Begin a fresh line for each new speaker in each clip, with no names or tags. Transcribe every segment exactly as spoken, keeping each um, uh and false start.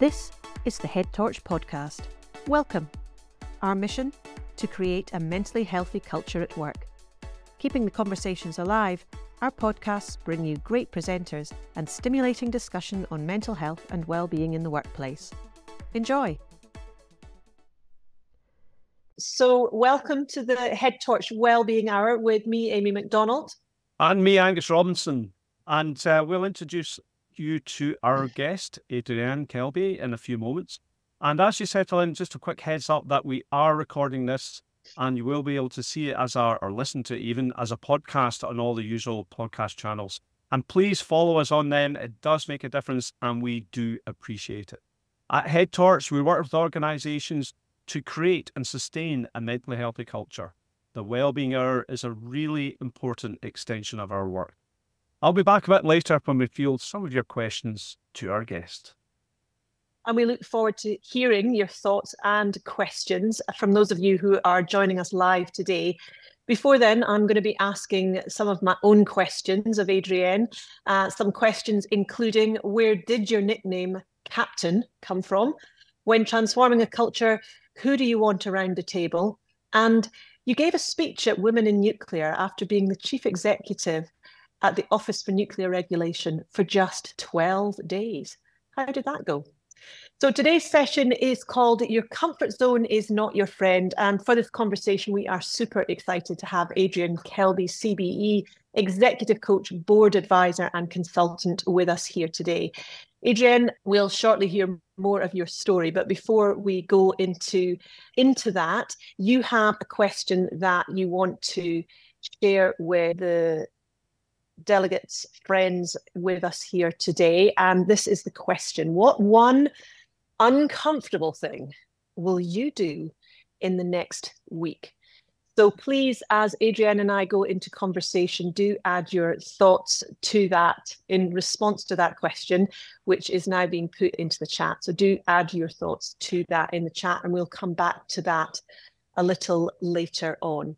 This is the Head Torch podcast. Welcome. Our mission? To create a mentally healthy culture at work. Keeping the conversations alive, our podcasts bring you great presenters and stimulating discussion on mental health and well-being in the workplace. Enjoy. So welcome to the Head Torch Wellbeing Hour with me, Amy McDonald.
And me, Angus Robinson. And uh, we'll introduce you to our guest, Adrienne Kelby, in a few moments. And as you settle in, just a quick heads up that we are recording this and you will be able to see it as a, or listen to it even as a podcast on all the usual podcast channels. And please follow us on them. It does make a difference and we do appreciate it. At Head Torch, we work with organisations to create and sustain a mentally healthy culture. The Wellbeing Hour is a really important extension of our work. I'll be back a bit later when we field some of your questions to our guest.
And we look forward to hearing your thoughts and questions from those of you who are joining us live today. Before then, I'm going to be asking some of my own questions of Adrienne. Uh, some questions including, where did your nickname Captain come from? When transforming a culture, who do you want around the table? And you gave a speech at Women in Nuclear after being the chief executive at the Office for Nuclear Regulation for just twelve days. How did that go? So today's session is called Your Comfort Zone is Not Your Friend. And for this conversation, we are super excited to have Adrienne Kelby, C B E, Executive Coach, Board Advisor and Consultant with us here today. Adrienne, we'll shortly hear more of your story, but before we go into, into that, you have a question that you want to share with the delegates, friends with us here today. And this is the question: what one uncomfortable thing will you do in the next week? So please, as Adrienne and I go into conversation, do add your thoughts to that in response to that question, which is now being put into the chat. So do add your thoughts to that in the chat and we'll come back to that a little later on.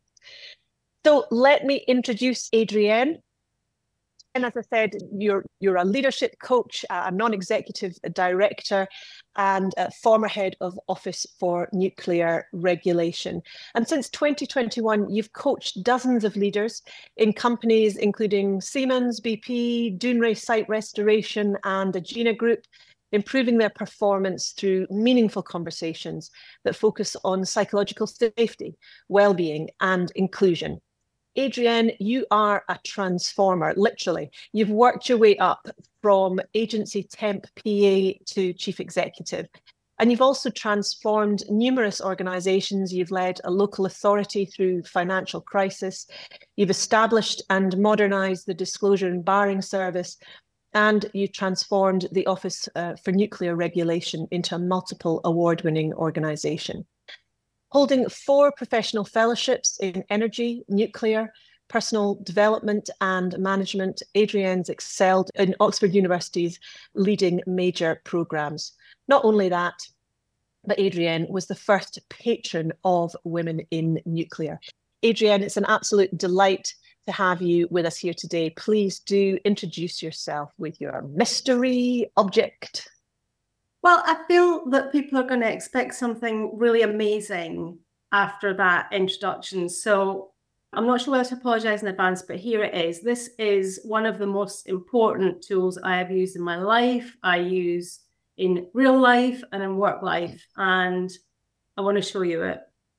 So let me introduce Adrienne. And as I said, you're, you're a leadership coach, a non-executive director, and a former head of Office for Nuclear Regulation. And since twenty twenty-one, you've coached dozens of leaders in companies including Siemens, B P, Dounreay Site Restoration, and Agena Group, improving their performance through meaningful conversations that focus on psychological safety, well-being, and inclusion. Adrienne, you are a transformer, literally. You've worked your way up from agency temp P A to chief executive. And you've also transformed numerous organisations. You've led a local authority through financial crisis. You've established and modernised the disclosure and barring service. And you transformed the Office uh, for Nuclear Regulation into a multiple award-winning organisation. Holding four professional fellowships in energy, nuclear, personal development and management, Adrienne's excelled in Oxford University's leading major programmes. Not only that, but Adrienne was the first patron of Women in Nuclear. Adrienne, it's an absolute delight to have you with us here today. Please do introduce yourself with your mystery object.
Well, I feel that people are going to expect something really amazing after that introduction. So I'm not sure whether to apologise in advance, but here it is. This is one of the most important tools I have used in my life. I use in real life and in work life. And I want to show you it.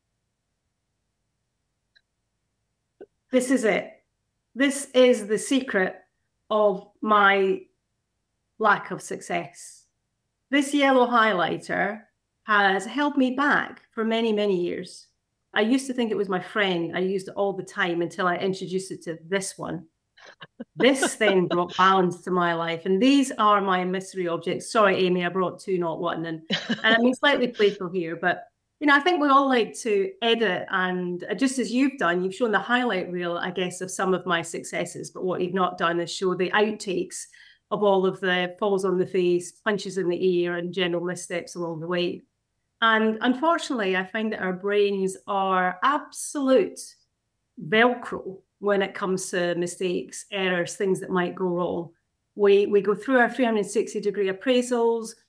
This is it. This is the secret of my lack of success. This yellow highlighter has held me back for many, many years. I used to think it was my friend. I used it all the time until I introduced it to this one. This then brought balance to my life. And these are my mystery objects. Sorry, Amy, I brought two, not one. And, and I mean, slightly playful here, but you know, I think we all like to edit, and just as you've done, you've shown the highlight reel, I guess, of some of my successes. But what you've not done is show the outtakes of all of the falls on the face, punches in the ear, and general missteps along the way. And unfortunately, I find that our brains are absolute Velcro when it comes to mistakes, errors, things that might go wrong. We, we go through our three hundred sixty degree appraisals.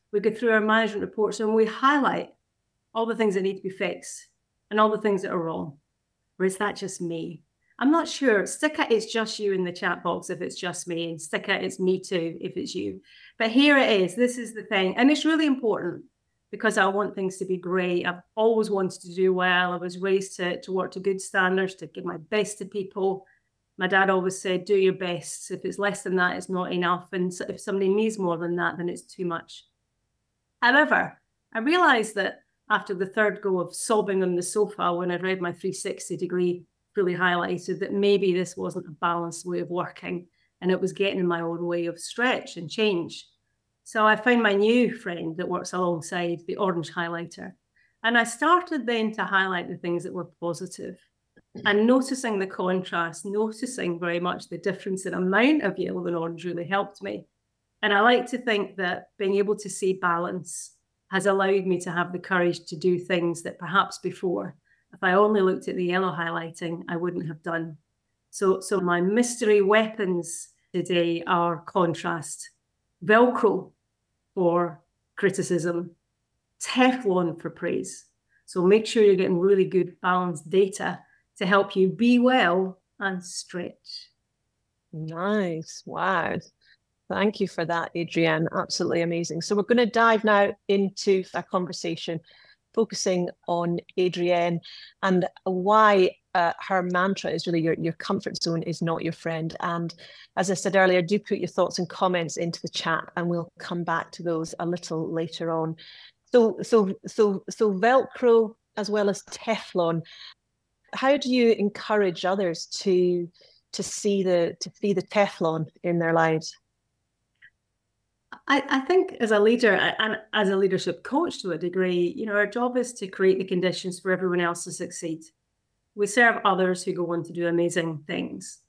we go through our management reports and we highlight all the things that need to be fixed and all the things that are wrong. Or is that just me? I'm not sure. Stick it, it's just you in the chat box if it's just me, and stick it, it's me too if it's you. But here it is. This is the thing. And it's really important because I want things to be great. I've always wanted to do well. I was raised to, to work to good standards, to give my best to people. My dad always said, do your best. If it's less than that, it's not enough. And if somebody needs more than that, then it's too much. However, I realized that after the third go of sobbing on the sofa when I read my three sixty degree fully highlighted, that maybe this wasn't a balanced way of working and it was getting in my own way of stretch and change. So I found my new friend that works alongside, the orange highlighter. And I started then to highlight the things that were positive and noticing the contrast, noticing very much the difference in amount of yellow and orange really helped me. And I like to think that being able to see balance has allowed me to have the courage to do things that perhaps before, if I only looked at the yellow highlighting, I wouldn't have done. So, so my mystery weapons today are contrast, Velcro for criticism, Teflon for praise. So make sure you're getting really good balanced data to help you be well and stretch.
Nice. Wow. Thank you for that, Adrienne. Absolutely amazing. So we're going to dive now into a conversation focusing on Adrienne and why uh, her mantra is really your, your comfort zone is not your friend. And as I said earlier, do put your thoughts and comments into the chat and we'll come back to those a little later on. So, so, so, so Velcro as well as Teflon. How do you encourage others to to see the to see the Teflon in their lives?
I, I think as a leader and as a leadership coach to a degree, you know, our job is to create the conditions for everyone else to succeed. We serve others who go on to do amazing things.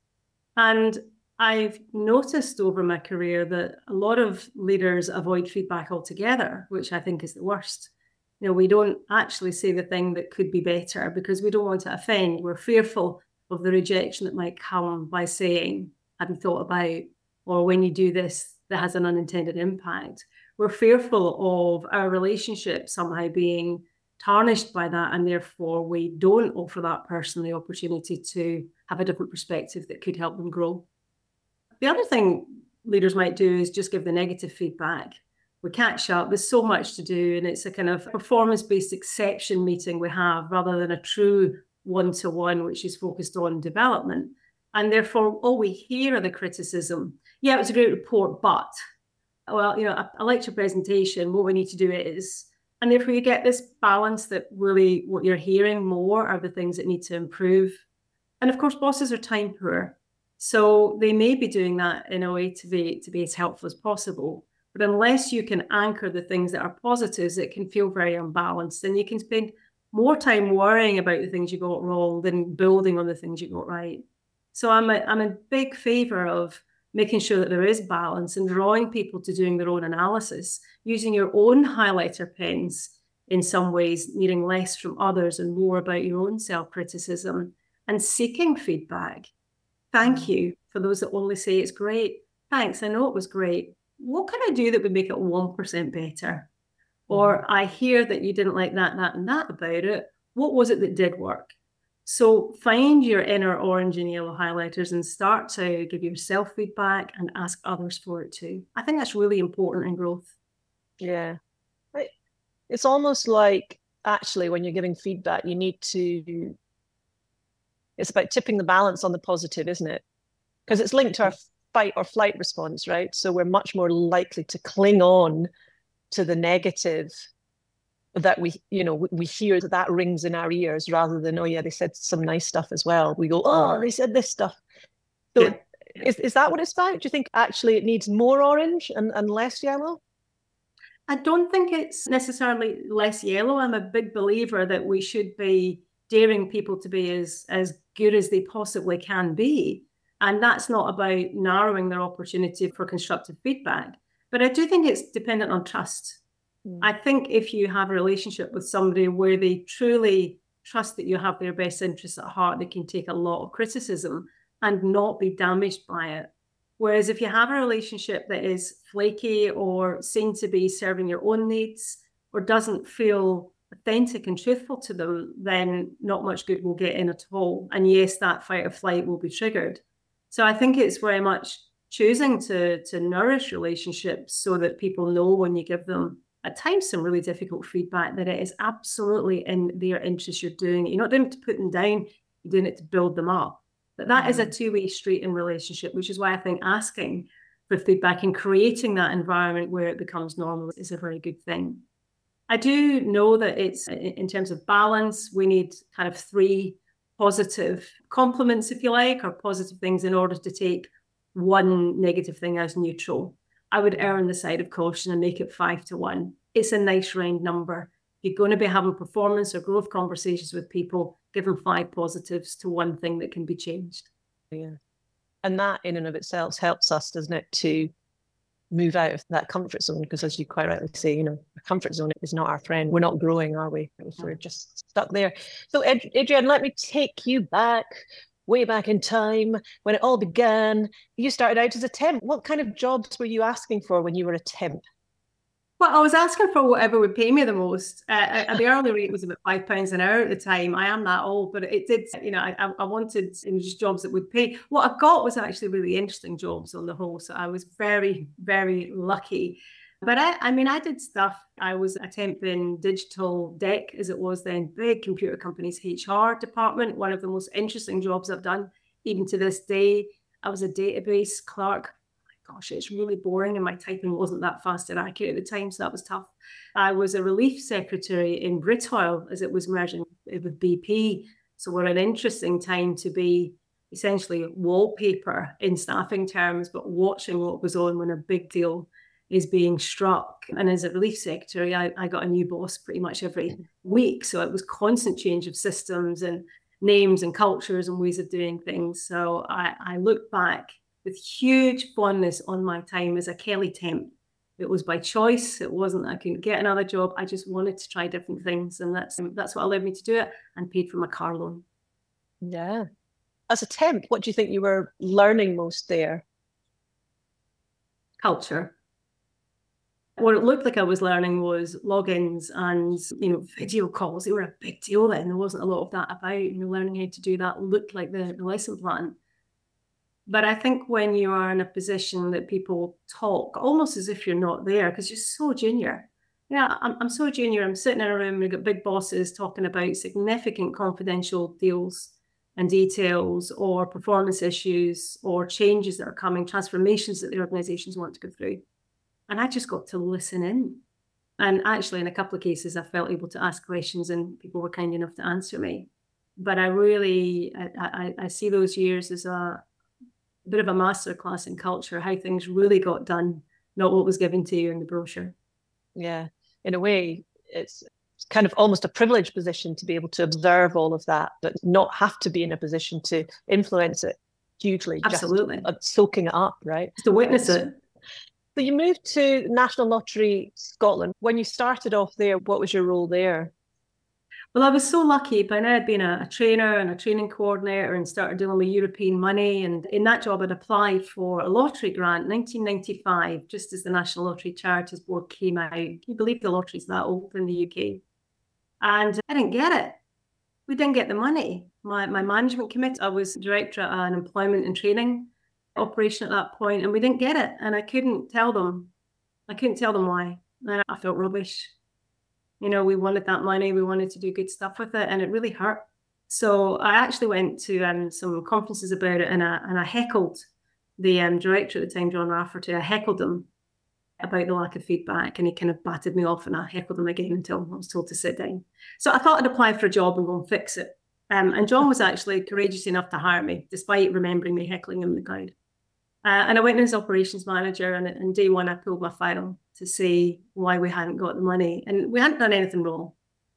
And I've noticed over my career that a lot of leaders avoid feedback altogether, which I think is the worst. You know, we don't actually say the thing that could be better because we don't want to offend. We're fearful of the rejection that might come by saying, have you thought about, or when you do this, that has an unintended impact. We're fearful of our relationship somehow being tarnished by that, and therefore we don't offer that person the opportunity to have a different perspective that could help them grow. The other thing leaders might do is just give the negative feedback. We catch up, there's so much to do, and it's a kind of performance-based exception meeting we have rather than a true one-to-one, which is focused on development. And therefore, all we hear are the criticism. Yeah, it was a great report, but, well, you know, a, a lecture presentation, what we need to do is, and therefore you get this balance that really what you're hearing more are the things that need to improve. And of course, bosses are time poor. So they may be doing that in a way to be, to be as helpful as possible. But unless you can anchor the things that are positives, it can feel very unbalanced. And you can spend more time worrying about the things you got wrong than building on the things you got right. So I'm a, I'm a big favor of making sure that there is balance and drawing people to doing their own analysis, using your own highlighter pens in some ways, needing less from others and more about your own self-criticism, and seeking feedback. Thank you for those that only say it's great. Thanks, I know it was great. What can I do that would make it one percent better? Or I hear that you didn't like that, that, and that about it. What was it that did work? So find your inner orange and yellow highlighters and start to give yourself feedback and ask others for it too. I think that's really important in growth.
Yeah. It's almost like actually when you're giving feedback, you need to, it's about tipping the balance on the positive, isn't it? Because it's linked to our fight or flight response, right? So we're much more likely to cling on to the negative that we, you know, we hear that that rings in our ears rather than, oh yeah, they said some nice stuff as well. We go, oh, they said this stuff. So yeah. is, is that what it's about? Do you think actually it needs more orange and, and less yellow?
I don't think it's necessarily less yellow. I'm a big believer that we should be daring people to be as, as good as they possibly can be. And that's not about narrowing their opportunity for constructive feedback. But I do think it's dependent on trust. I think if you have a relationship with somebody where they truly trust that you have their best interests at heart, they can take a lot of criticism and not be damaged by it. Whereas if you have a relationship that is flaky or seen to be serving your own needs or doesn't feel authentic and truthful to them, then not much good will get in at all. And yes, that fight or flight will be triggered. So I think it's very much choosing to, to nourish relationships so that people know when you give them, at times, some really difficult feedback, that it is absolutely in their interest you're doing it. You're not doing it to put them down, you're doing it to build them up. But that mm. is a two-way street in relationship, which is why I think asking for feedback and creating that environment where it becomes normal is a very good thing. I do know that it's, in terms of balance, we need kind of three positive compliments, if you like, or positive things in order to take one negative thing as neutral. I would err on the side of caution and make it five to one. It's a nice round number. If you're going to be having performance or growth conversations with people, give them five positives to one thing that can be changed.
Yeah. And that in and of itself helps us, doesn't it, to move out of that comfort zone? Because as you quite rightly say, you know, a comfort zone is not our friend. We're not growing, are we? We're just stuck there. So Adrienne, let me take you back, way back in time when it all began. You started out as a temp. What kind of jobs were you asking for when you were a temp?
Well, I was asking for whatever would pay me the most. Uh, the hourly rate was about five pounds an hour at the time. I am that old, but it did, you know, I, I wanted just jobs that would pay. What I got was actually really interesting jobs on the whole. So I was very, very lucky. But I, I mean, I did stuff. I was a temp in Digital Deck, as it was then, big computer company's H R department, one of the most interesting jobs I've done, even to this day. I was a database clerk. Gosh, it's really boring and my typing wasn't that fast and accurate at the time, so that was tough. I was a relief secretary in Britoil as it was merging with B P. So what an interesting time to be essentially wallpaper in staffing terms, but watching what was on when a big deal is being struck. And as a relief secretary, I, I got a new boss pretty much every week. So it was constant change of systems and names and cultures and ways of doing things. So I, I look back with huge fondness on my time as a Kelly temp. It was by choice. It wasn't that I couldn't get another job. I just wanted to try different things. And that's that's what allowed me to do it, and paid for my car loan.
Yeah. As a temp, what do you think you were learning most there?
Culture. What it looked like I was learning was logins and, you know, video calls. They were a big deal then. There wasn't a lot of that about, you know, learning how to do that looked like the, the lesson plan. But I think when you are in a position that people talk almost as if you're not there because you're so junior. Yeah, I'm, I'm so junior. I'm sitting in a room, we've got big bosses talking about significant confidential deals and details or performance issues or changes that are coming, transformations that the organizations want to go through. And I just got to listen in. And actually, in a couple of cases, I felt able to ask questions and people were kind enough to answer me. But I really, I, I, I see those years as a bit of a masterclass in culture, how things really got done, not what was given to you in the brochure.
Yeah, in a way, it's kind of almost a privileged position to be able to observe all of that, but not have to be in a position to influence it hugely.
Absolutely.
Just soaking it up, right?
Just to witness it.
So you moved to National Lottery Scotland. When you started off there, what was your role there?
Well, I was so lucky. By now I'd been a, a trainer and a training coordinator and started dealing with European money. And in that job, I'd applied for a lottery grant in nineteen ninety-five, just as the National Lottery Charities Board came out. Can you believe the lottery's that old in the U K? And I didn't get it. We didn't get the money. My, my management committee, I was director at an employment and training operation at that point, and we didn't get it. And I couldn't tell them. I couldn't tell them why. And I felt rubbish. You know, we wanted that money, we wanted to do good stuff with it, and it really hurt. So I actually went to um, some conferences about it, and I, and I heckled the um, director at the time, John Rafferty. I heckled him about the lack of feedback, and he kind of batted me off, and I heckled him again until I was told to sit down. So I thought I'd apply for a job and go and fix it. Um, and John was actually courageous enough to hire me, despite remembering me heckling him in the crowd. Uh, and I went in as operations manager, and on day one, I pulled my file to say why we hadn't got the money. And we hadn't done anything wrong.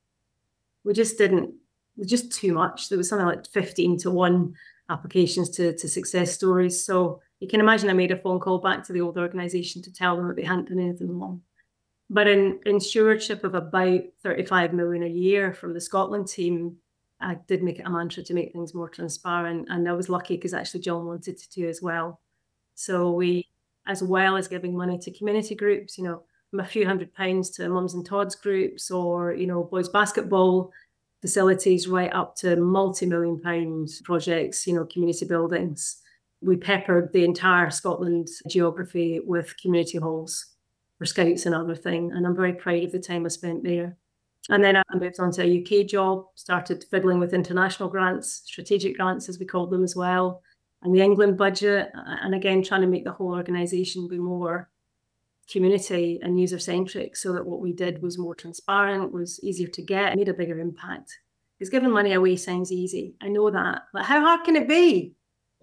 We just didn't, it was just too much. There was something like fifteen to one applications to, to success stories. So you can imagine I made a phone call back to the old organisation to tell them that they hadn't done anything wrong. But in, in stewardship of about thirty-five million a year from the Scotland team, I did make it a mantra to make things more transparent. And I was lucky because actually John wanted to do as well. So we, as well as giving money to community groups, you know, from a few hundred pounds to Mums and Tots groups, or, you know, boys basketball facilities, right up to multi-million pound projects, you know, community buildings. We peppered the entire Scotland geography with community halls for Scouts and other things. And I'm very proud of the time I spent there. And then I moved on to a U K job, started fiddling with international grants, strategic grants, as we called them as well, and the England budget. And again, trying to make the whole organisation be more community and user-centric, so that what we did was more transparent, was easier to get, made a bigger impact. Because giving money away sounds easy. I know that. But how hard can it be?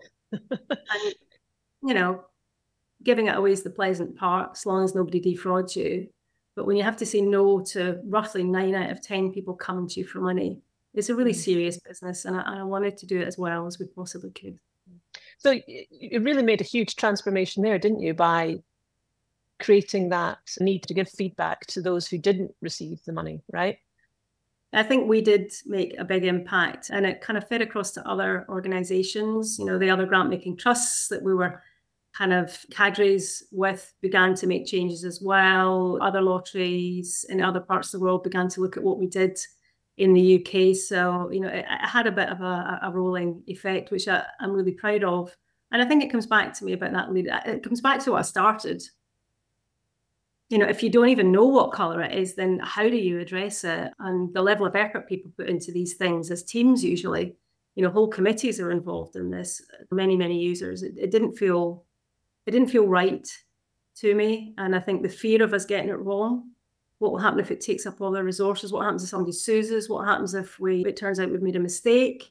And, you know, giving it away is the pleasant part, as long as nobody defrauds you. But when you have to say no to roughly nine out of ten people coming to you for money, it's a really serious business. And I, and I wanted to do it as well as we possibly could.
So you really made a huge transformation there, didn't you, by creating that need to give feedback to those who didn't receive the money, right?
I think we did make a big impact, and it kind of fed across to other organisations. You know, the other grant-making trusts that we were kind of cadres with began to make changes as well. Other lotteries in other parts of the world began to look at what we did in the U K. So, you know, it, it had a bit of a, a rolling effect, which I, I'm really proud of. And I think it comes back to me about that lead. It comes back to what I started. You know, if you don't even know what colour it is, then how do you address it? And the level of effort people put into these things as teams usually, you know, whole committees are involved in this, many, many users. It, it didn't feel, it didn't feel right to me. And I think the fear of us getting it wrong, what will happen if it takes up all their resources? What happens if somebody sues us? What happens if we, it turns out we've made a mistake?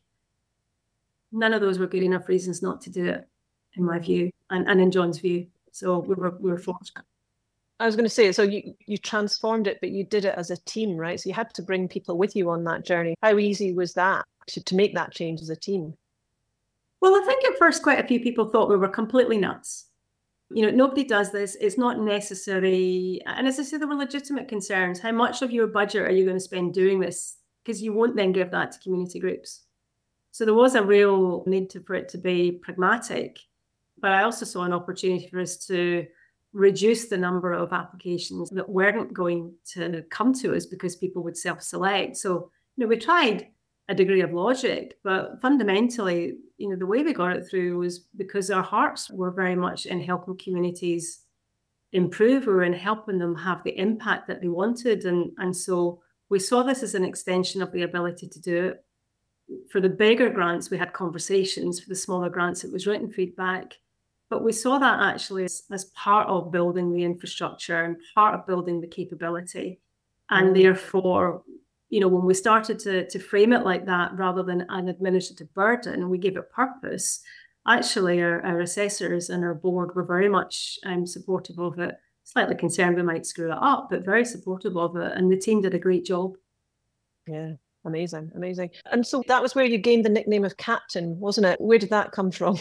None of those were good enough reasons not to do it, in my view, and, and in John's view. So we were, we were fortunate.
I was going to say, so you, you transformed it, but you did it as a team, right? So you had to bring people with you on that journey. How easy was that to, to make that change as a team?
Well, I think at first quite a few people thought we were completely nuts. You know, nobody does this. It's not necessary. And as I say, there were legitimate concerns. How much of your budget are you going to spend doing this? Because you won't then give that to community groups. So there was a real need to, for it to be pragmatic. But I also saw an opportunity for us to reduce the number of applications that weren't going to come to us because people would self-select. So, you know, we tried a degree of logic, but fundamentally, you know, the way we got it through was because our hearts were very much in helping communities improve. We were in helping them have the impact that they wanted. And, and so we saw this as an extension of the ability to do it. For the bigger grants, we had conversations. For the smaller grants, it was written feedback. But we saw that actually as, as part of building the infrastructure and part of building the capability. And mm. therefore, you know, when we started to, to frame it like that, rather than an administrative burden, we gave it purpose. Actually, our, our assessors and our board were very much um, supportive of it, slightly concerned we might screw it up, but very supportive of it. And the team did a great job.
Yeah, amazing, amazing. And so that was where you gained the nickname of Captain, wasn't it? Where did that come from?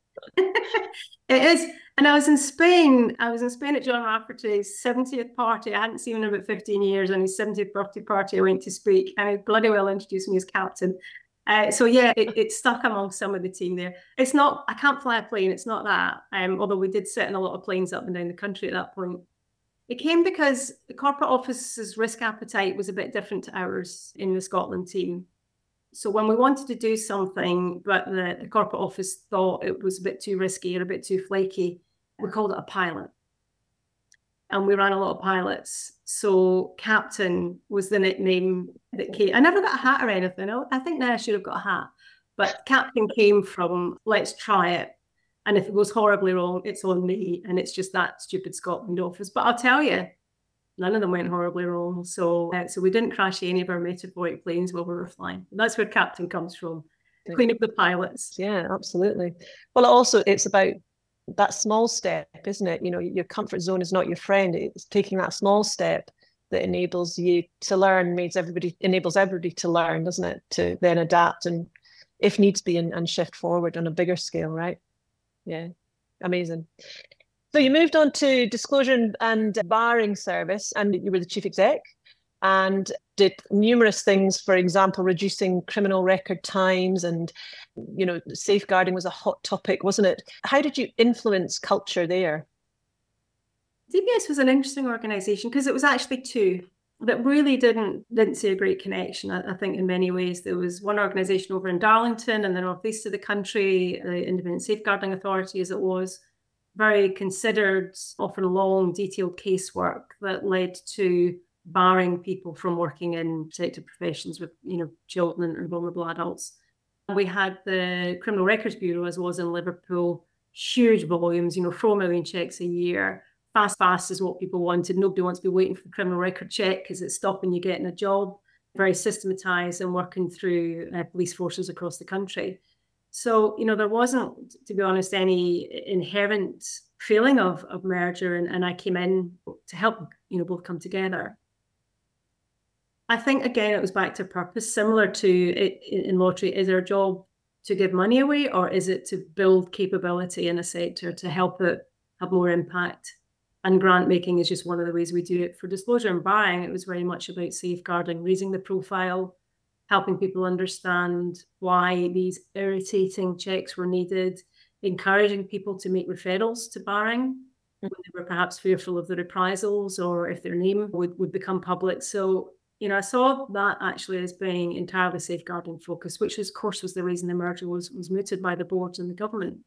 It is. And I was in Spain. I was in Spain at John Rafferty's seventieth party. I hadn't seen him in about fifteen years. And his seventieth birthday party, I went to speak. And he bloody well introduced me as captain. Uh, so, yeah, it, it stuck among some of the team there. It's not, I can't fly a plane. It's not that. Um, although we did sit in a lot of planes up and down the country at that point. It came because the corporate office's risk appetite was a bit different to ours in the Scotland team. So when we wanted to do something, but the, the corporate office thought it was a bit too risky or a bit too flaky, we called it a pilot. And we ran a lot of pilots. So Captain was the nickname that came. I never got a hat or anything. I think now I should have got a hat. But Captain came from, let's try it. And if it goes horribly wrong, it's on me. And it's just that stupid Scotland office. But I'll tell you, none of them went horribly wrong. So uh, so we didn't crash any of our metaphoric planes while we were flying. And that's where Captain comes from, clean up the pilots.
Yeah, absolutely. Well, also, it's about that small step, isn't it? You know, your comfort zone is not your friend. It's taking that small step that enables you to learn, makes everybody, enables everybody to learn, doesn't it? To then adapt and, if needs be, and, and shift forward on a bigger scale, right? Yeah, amazing. So you moved on to disclosure and, and barring service, and you were the chief exec. and did numerous things, for example, reducing criminal record times, and, you know, safeguarding was a hot topic, wasn't it? How did you influence culture there?
D B S was an interesting organisation because it was actually two that really didn't didn't see a great connection. I, I think in many ways there was one organisation over in Darlington in the northeast of the country, the Independent Safeguarding Authority as it was, very considered, often long, detailed casework that led to barring people from working in protected professions with, you know, children and vulnerable adults. We had the Criminal Records Bureau, as was in Liverpool, huge volumes, you know, four million checks a year. Fast, fast is what people wanted. Nobody wants to be waiting for the criminal record check because it's stopping you getting a job. Very systematised and working through uh, police forces across the country. So, you know, there wasn't, to be honest, any inherent feeling of, of merger, and, and I came in to help, you know, both come together. I think, again, it was back to purpose, similar to it, in lottery. Is our job to give money away, or is it to build capability in a sector to help it have more impact? And grant making is just one of the ways we do it. For disclosure and barring, it was very much about safeguarding, raising the profile, helping people understand why these irritating checks were needed, encouraging people to make referrals to barring when they were perhaps fearful of the reprisals or if their name would, would become public. So, you know, I saw that actually as being entirely safeguarding focus, which of course was the reason the merger was, was mooted by the boards and the government.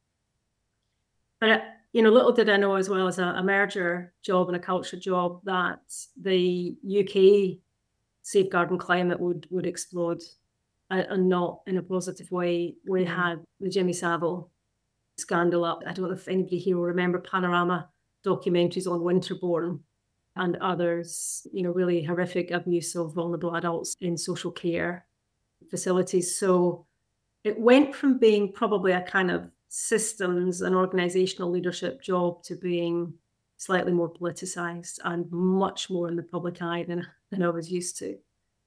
But, you know, little did I know, as well as a, a merger job and a culture job, that the U K safeguarding climate would, would explode, and, and not in a positive way. We mm-hmm. had the Jimmy Savile scandal up. I don't know if anybody here will remember Panorama documentaries on Winterbourne and others, you know, really horrific abuse of vulnerable adults in social care facilities. So it went from being probably a kind of systems and organizational leadership job to being slightly more politicized and much more in the public eye than, than I was used to.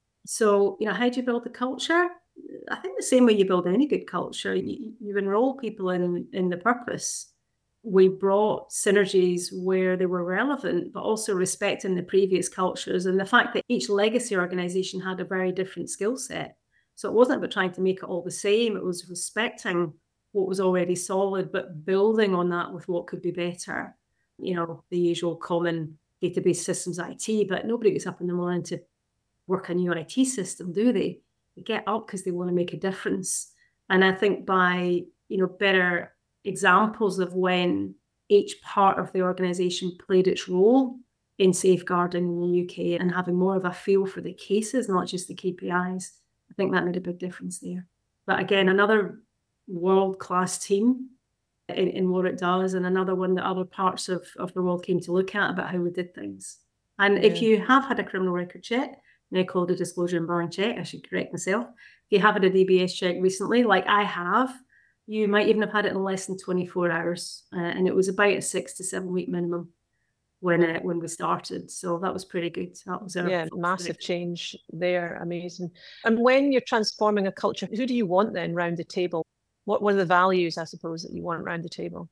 So, you know, how do you build the culture? I think the same way you build any good culture, you, you enroll people in, in the purpose. We brought synergies where they were relevant, but also respecting the previous cultures and the fact that each legacy organization had a very different skill set. So it wasn't about trying to make it all the same. It was respecting what was already solid, but building on that with what could be better. You know, the usual common database systems I T, but nobody gets up in the morning to work a new I T system, do they? They get up because they want to make a difference. And I think by, you know, better examples of when each part of the organisation played its role in safeguarding in the U K and having more of a feel for the cases, not just the K P Is, I think that made a big difference there. But again, another world-class team in, in what it does, and another one that other parts of, of the world came to look at about how we did things. And yeah. If you have had a criminal record check, now called a disclosure and barring check, I should correct myself. If you have had a D B S check recently, like I have, you might even have had it in less than twenty-four hours. Uh, and it was about a six to seven week minimum when uh, when we started. So that was pretty good. That was our
yeah, massive change there. Amazing. And when you're transforming a culture, who do you want then round the table? What were the values, I suppose, that you want around the table?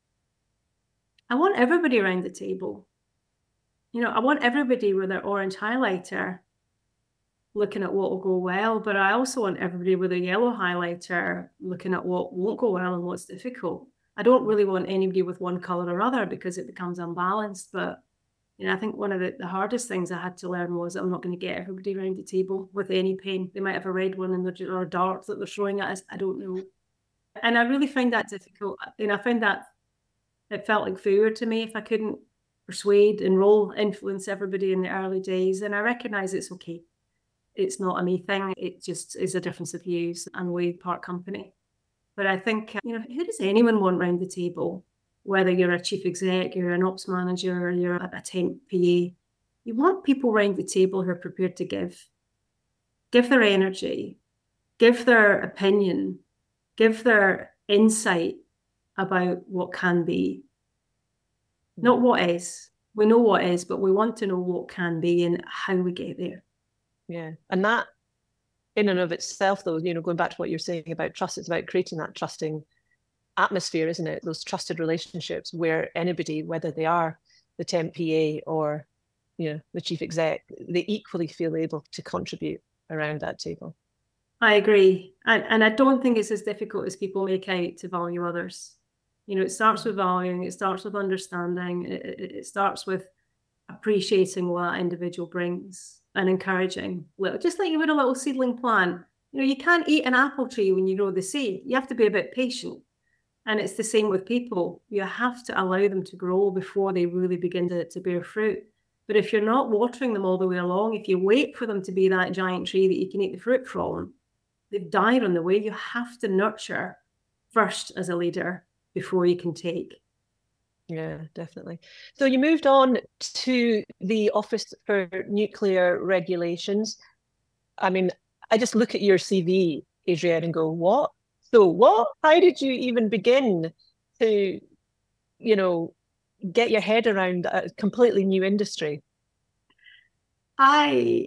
I want everybody around the table. You know, I want everybody with their orange highlighter looking at what will go well, but I also want everybody with a yellow highlighter looking at what won't go well and what's difficult. I don't really want anybody with one colour or other because it becomes unbalanced. But, you know, I think one of the, the hardest things I had to learn was that I'm not going to get everybody around the table with any pen. They might have a red one and or a dart that they're throwing at us. I don't know. And I really find that difficult. And I found that it felt like failure to me if I couldn't persuade, enroll, influence everybody in the early days. And I recognise it's okay. It's not a me thing. It just is a difference of views, and we part company. But I think, you know, who does anyone want around the table? Whether you're a chief exec, you're an ops manager, or you're a temp P A, you want people around the table who are prepared to give. Give their energy, give their opinion, give their insight about what can be. Not what is. We know what is, but we want to know what can be and how we get there.
Yeah. And that in and of itself, though, you know, going back to what you're saying about trust, it's about creating that trusting atmosphere, isn't it? Those trusted relationships where anybody, whether they are the temp P A or you know, the chief exec, they equally feel able to contribute around that table.
I agree. And, and I don't think it's as difficult as people make out to value others. You know, it starts with valuing, it starts with understanding, it, it, it starts with appreciating what that individual brings and encouraging. Just like you would a little seedling plant. You know, you can't eat an apple tree when you grow the seed. You have to be a bit patient. And it's the same with people. You have to allow them to grow before they really begin to, to bear fruit. But if you're not watering them all the way along, if you wait for them to be that giant tree that you can eat the fruit from, they've died on the way. You have to nurture first as a leader before you can take.
Yeah, definitely. So you moved on to the Office for Nuclear Regulations. I mean, I just look at your C V, Adrienne, and go, what? So what? How did you even begin to, you know, get your head around a completely new industry?
I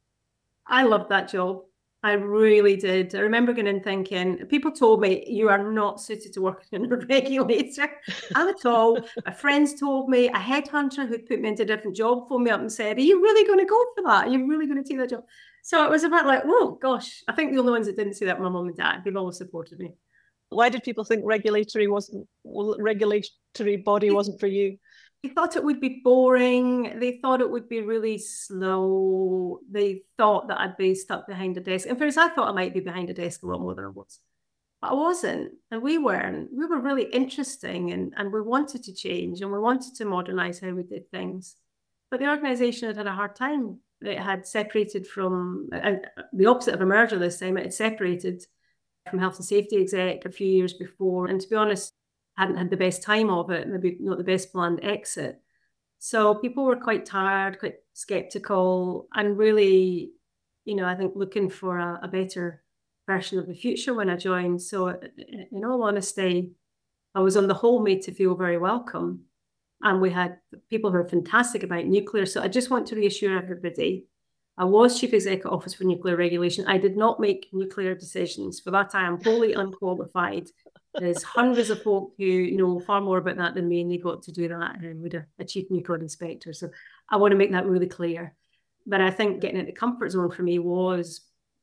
I loved that job. I really did. I remember going in thinking, people told me, you are not suited to work in a regulator. I'm at all. My friends told me, a headhunter who'd put me into a different job phoned me up and said, are you really going to go for that? Are you really going to take that job? So it was a bit like, oh, gosh. I think the only ones that didn't say that were my mum and dad. They've always supported me.
Why did people think regulatory wasn't, well, regulatory body wasn't for you?
They thought it would be boring. They thought it would be really slow. They thought that I'd be stuck behind a desk. In fairness, I thought I might be behind a desk a lot more than I was. But I wasn't. And we weren't. We were really interesting and, and we wanted to change and we wanted to modernise how we did things. But the organisation had had a hard time. It had separated from, uh, the opposite of a merger this time, it had separated from health and safety exec a few years before. And to be honest, hadn't had the best time of it, maybe not the best planned exit. So people were quite tired, quite sceptical, and really, you know, I think looking for a, a better version of the future when I joined. So in all honesty, I was on the whole made to feel very welcome. And we had people who are fantastic about nuclear. So I just want to reassure everybody, I was Chief Executive Office for Nuclear Regulation. I did not make nuclear decisions. For that, I am wholly unqualified. There's hundreds of folk who know far more about that than me, and they got to do that and with a, a chief nuclear inspector. So I want to make that really clear. But I think getting into the comfort zone for me was,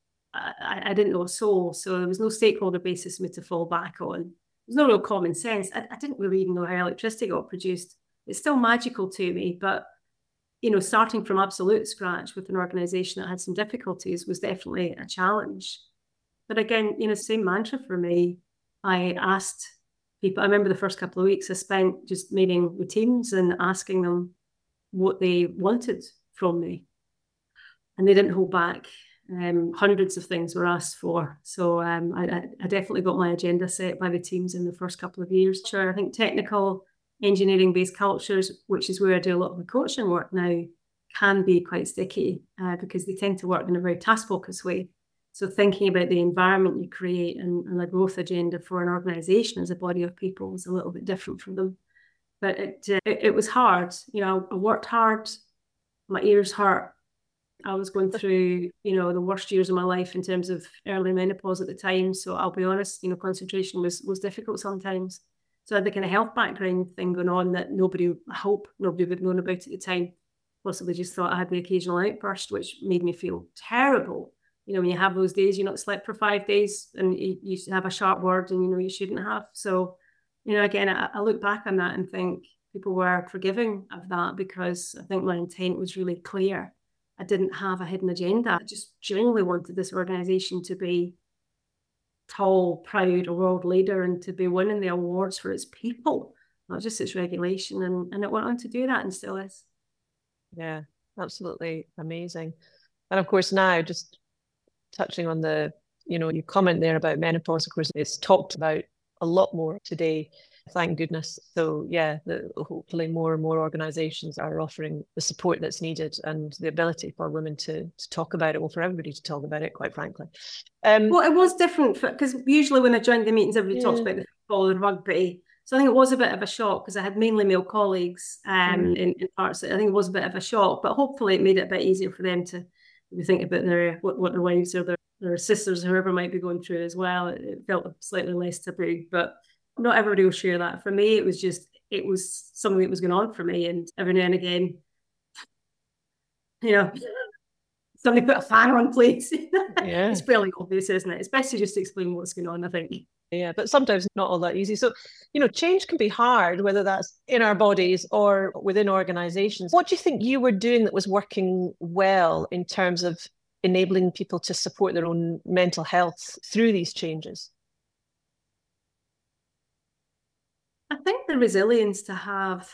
I, I didn't know a soul. So there was no stakeholder basis for me to fall back on. There's no real common sense. I, I didn't really even know how electricity got produced. It's still magical to me, but you know, starting from absolute scratch with an organisation that had some difficulties was definitely a challenge. But again, you know, same mantra for me. I asked people, I remember the first couple of weeks I spent just meeting with teams and asking them what they wanted from me. And they didn't hold back. Um, hundreds of things were asked for. So um, I, I definitely got my agenda set by the teams in the first couple of years. Sure, I think technical, engineering-based cultures, which is where I do a lot of the coaching work now, can be quite sticky uh, because they tend to work in a very task-focused way. So thinking about the environment you create and, and a growth agenda for an organisation as a body of people is a little bit different from them. But it, uh, it, it was hard. You know, I worked hard. My ears hurt. I was going through, you know, the worst years of my life in terms of early menopause at the time. So I'll be honest, you know, concentration was was difficult sometimes. So I had the kind of health background thing going on that nobody, I hope nobody would have known about at the time. Possibly just thought I had the occasional outburst, which made me feel terrible. You know, when you have those days, you're not slept for five days and you, you have a sharp word and, you know, you shouldn't have. So, you know, again, I, I look back on that and think people were forgiving of that because I think my intent was really clear. I didn't have a hidden agenda. I just genuinely wanted this organisation to be tall, proud, a world leader and to be winning the awards for its people, not just its regulation. And, and it went on to do that and still is.
Yeah, absolutely amazing. And of course, now just touching on the, you know, you comment there about menopause, of course, it's talked about a lot more today, thank goodness. So yeah, the, hopefully more and more organisations are offering the support that's needed and the ability for women to, to talk about it, or for everybody to talk about it, quite frankly. Um,
well, it was different because usually when I joined the meetings, everybody yeah. talks about the football and rugby. So I think it was a bit of a shock because I had mainly male colleagues um, mm. in, in parts. I think it was a bit of a shock, but hopefully it made it a bit easier for them to think about their what, what their wives or their, their sisters or whoever might be going through as well. It, it felt slightly less taboo, but not everybody will share that. For me, it was just, it was something that was going on for me. And every now and again, you know, somebody put a fan on, please.
Yeah.
It's fairly obvious, isn't it? It's best to just explain what's going on, I think.
Yeah, but sometimes not all that easy. So, you know, change can be hard, whether that's in our bodies or within organizations. What do you think you were doing that was working well in terms of enabling people to support their own mental health through these changes?
I think the resilience to have,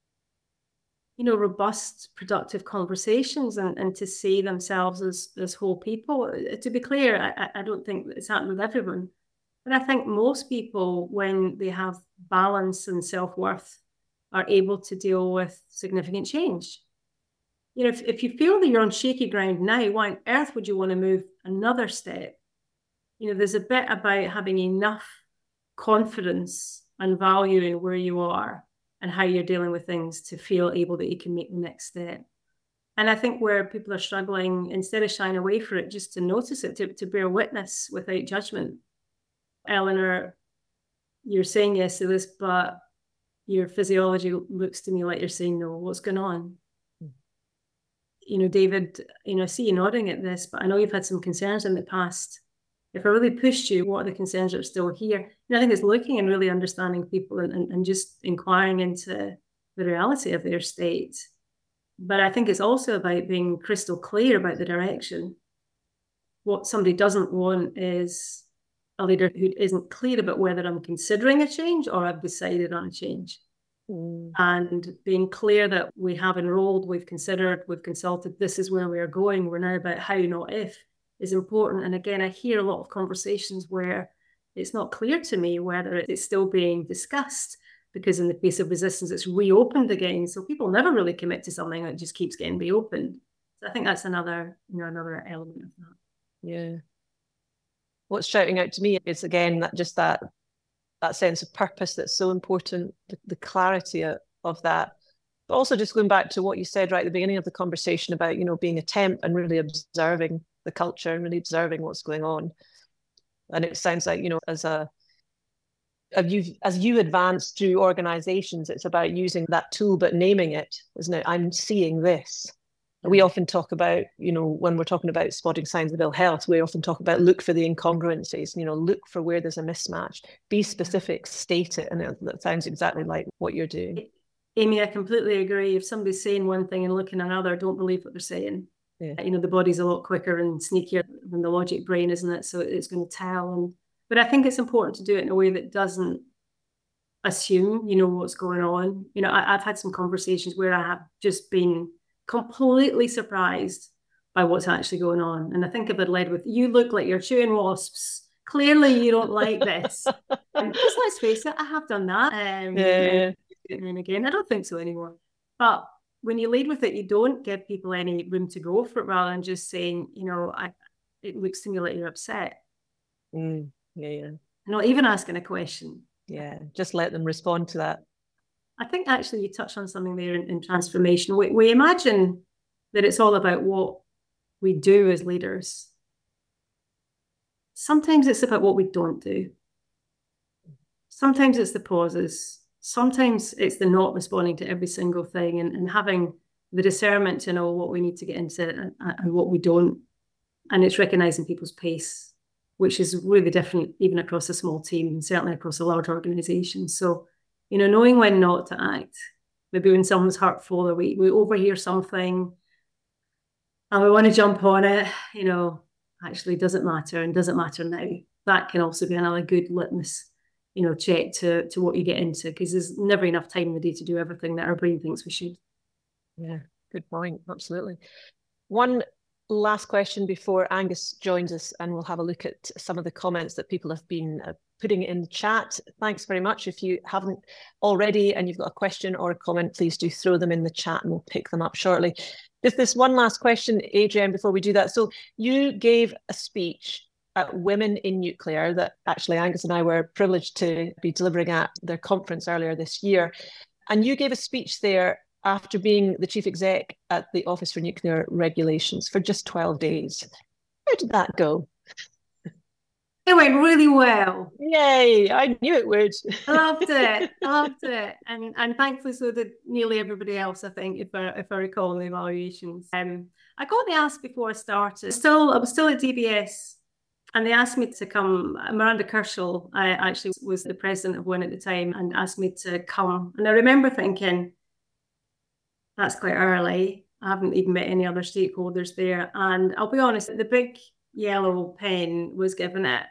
you know, robust, productive conversations and, and to see themselves as, as whole people. To be clear, I, I don't think it's happened with everyone. But I think most people, when they have balance and self-worth, are able to deal with significant change. You know, if, if you feel that you're on shaky ground now, why on earth would you want to move another step? You know, there's a bit about having enough confidence and value in where you are and how you're dealing with things to feel able that you can make the next step. And I think where people are struggling, instead of shying away from it, just to notice it, to, to bear witness without judgment. Eleanor, you're saying yes to this, but your physiology looks to me like you're saying no. What's going on? Mm. You know, David, you know, I see you nodding at this, but I know you've had some concerns in the past. If I really pushed you, what are the concerns that are still here? And I think it's looking and really understanding people and, and, and just inquiring into the reality of their state. But I think it's also about being crystal clear about the direction. What somebody doesn't want is a leader who isn't clear about whether I'm considering a change or I've decided on a change. Mm. And being clear that we have enrolled, we've considered, we've consulted, this is where we are going. We're now about how, not if, is important. And again, I hear a lot of conversations where it's not clear to me whether it's still being discussed, because in the face of resistance, it's reopened again. So people never really commit to something that just keeps getting reopened. So I think that's another, you know, another element of that.
Yeah. What's shouting out to me is, again, that just that that sense of purpose that's so important, the, the clarity of, of that. But also just going back to what you said right at the beginning of the conversation about, you know, being a temp and really observing the culture and really observing what's going on. And it sounds like, you know, as a as you as you advance through organizations, it's about using that tool but naming it, isn't it? I'm seeing this. We often talk about, you know, when we're talking about spotting signs of ill health, we often talk about look for the incongruencies, you know, look for where there's a mismatch, be specific, state it. And it, that sounds exactly like what you're doing.
Amy, I completely agree. If somebody's saying one thing and looking another, don't believe what they're saying. Yeah. You know, the body's a lot quicker and sneakier than the logic brain, isn't it? So it's going to tell. And, but I think it's important to do it in a way that doesn't assume, you know, what's going on. You know, I, I've had some conversations where I have just been completely surprised by what's actually going on. And I think if I'd led with, you look like you're chewing wasps. Clearly you don't like this. Because let's face it, I have done that. Um, yeah. And again, I don't think so anymore. But when you lead with it, you don't give people any room to go for it, rather than just saying, you know, I, it looks to me like you're upset.
Mm, yeah, yeah.
Not even asking a question.
Yeah, just let them respond to that.
I think actually you touched on something there in, in transformation. We, we imagine that it's all about what we do as leaders. Sometimes it's about what we don't do. Sometimes it's the pauses. Sometimes it's the not responding to every single thing and, and having the discernment to know what we need to get into and, and what we don't. And it's recognizing people's pace, which is really different even across a small team and certainly across a large organization. So, you know, knowing when not to act, maybe when someone's hurtful or we, we overhear something and we want to jump on it, you know, actually doesn't matter and doesn't matter now. That can also be another good litmus, you know, check to, to what you get into, because there's never enough time in the day to do everything that our brain thinks we should.
Yeah, good point. Absolutely. One last question before Angus joins us, and we'll have a look at some of the comments that people have been uh, putting in the chat. Thanks very much. If you haven't already and you've got a question or a comment, please do throw them in the chat and we'll pick them up shortly. Just this one last question, Adrienne, before we do that. So you gave a speech at Women in Nuclear that actually Angus and I were privileged to be delivering at their conference earlier this year. And you gave a speech there after being the chief exec at the Office for Nuclear Regulations for just twelve days. How did that go?
It went really well.
Yay, I knew it would.
I loved it. I loved it. And and thankfully so did nearly everybody else, I think, if I if I recall in the evaluations. Um I got the ask before I started. Still I was still at D B S and they asked me to come. Miranda Kershall, I actually was the president of one at the time, and asked me to come. And I remember thinking, that's quite early. I haven't even met any other stakeholders there. And I'll be honest, the big yellow pen was given it.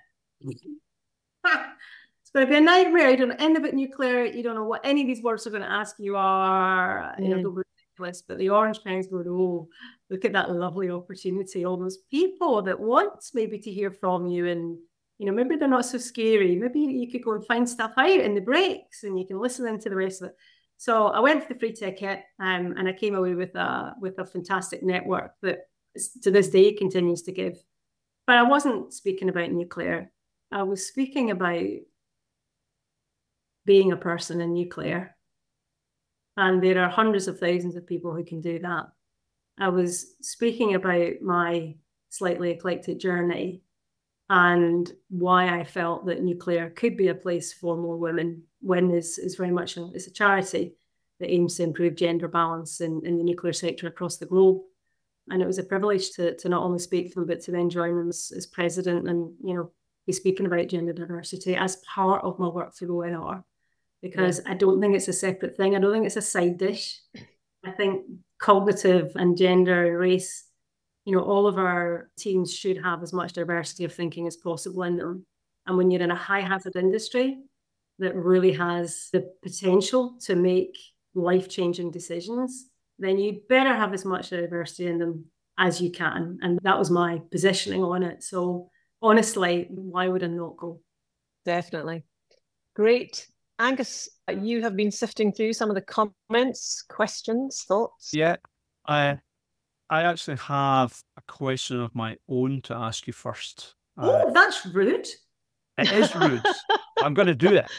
It's going to be a nightmare. You don't know anything about nuclear. You don't know what any of these words are going to ask you are. Mm. You know, don't be ridiculous. But the orange pen's going, oh, look at that lovely opportunity. All those people that want maybe to hear from you, and you know, maybe they're not so scary. Maybe you could go and find stuff out in the breaks, and you can listen into the rest of it. So I went for the free ticket, um, and I came away with a with a fantastic network that to this day continues to give. But I wasn't speaking about nuclear. I was speaking about being a person in nuclear. And there are hundreds of thousands of people who can do that. I was speaking about my slightly eclectic journey and why I felt that nuclear could be a place for more women. WIN is, is very much a, it's a charity that aims to improve gender balance in, in the nuclear sector across the globe. And it was a privilege to, to not only speak to them, but to then join them as, as president and, you know, be speaking about gender diversity as part of my work through O N R. Because yeah. I don't think it's a separate thing. I don't think it's a side dish. I think cognitive and gender and race, you know, all of our teams should have as much diversity of thinking as possible in them. And when you're in a high hazard industry that really has the potential to make life-changing decisions, then you better have as much diversity in them as you can. And that was my positioning on it. So honestly, why would I not go?
Definitely. Great. Angus, you have been sifting through some of the comments, questions, thoughts.
Yeah, I I actually have a question of my own to ask you first.
Oh, uh, that's rude.
It is rude. I'm going to do it.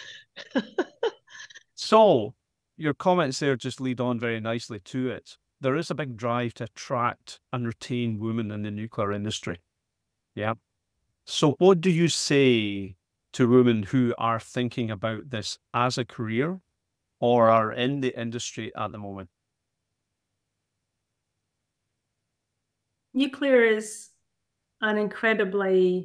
So, your comments there just lead on very nicely to it. There is a big drive to attract and retain women in the nuclear industry. Yeah. So, what do you say to women who are thinking about this as a career or are in the industry at the moment?
Nuclear is an incredibly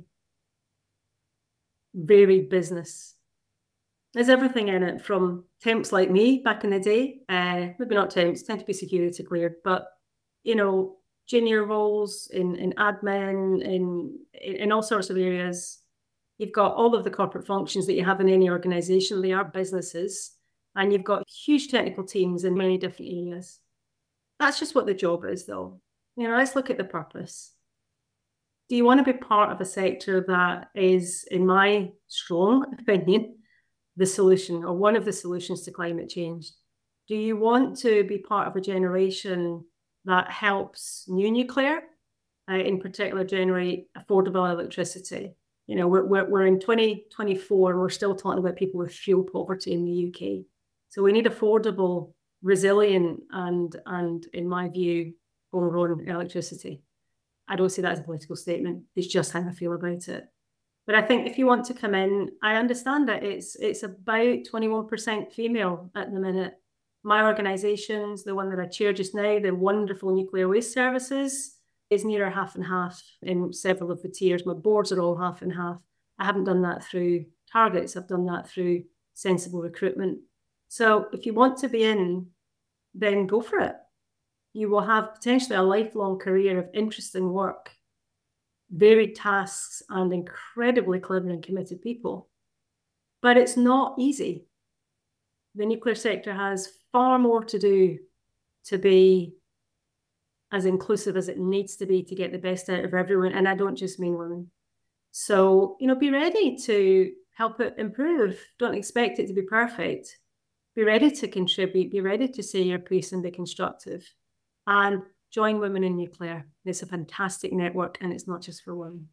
varied business. There's everything in it, from temps like me back in the day, uh, maybe not temps, tend to be security cleared, but, you know, junior roles in, in admin, in, in all sorts of areas. You've got all of the corporate functions that you have in any organization. They are businesses, and you've got huge technical teams in many different areas. That's just what the job is, though. You know, let's look at the purpose. Do you want to be part of a sector that is, in my strong opinion, the solution or one of the solutions to climate change? Do you want to be part of a generation that helps new nuclear, uh, in particular, generate affordable electricity? You know, we're, we're, we're in twenty twenty-four and we're still talking about people with fuel poverty in the U K. So we need affordable, resilient, and, and in my view, homegrown electricity. I don't see that as a political statement. It's just how I feel about it. But I think if you want to come in, I understand that it's it's about twenty-one percent female at the minute. My organisations, the one that I chair just now, the wonderful Nuclear Waste Services, is nearer half and half in several of the tiers. My boards are all half and half. I haven't done that through targets. I've done that through sensible recruitment. So if you want to be in, then go for it. You will have potentially a lifelong career of interesting work, varied tasks, and incredibly clever and committed people. But it's not easy. The nuclear sector has far more to do to be as inclusive as it needs to be to get the best out of everyone. And I don't just mean women. So, you know, be ready to help it improve. Don't expect it to be perfect. Be ready to contribute. Be ready to say your piece and be constructive. And join Women in Nuclear. It's a fantastic network, and it's not just for women.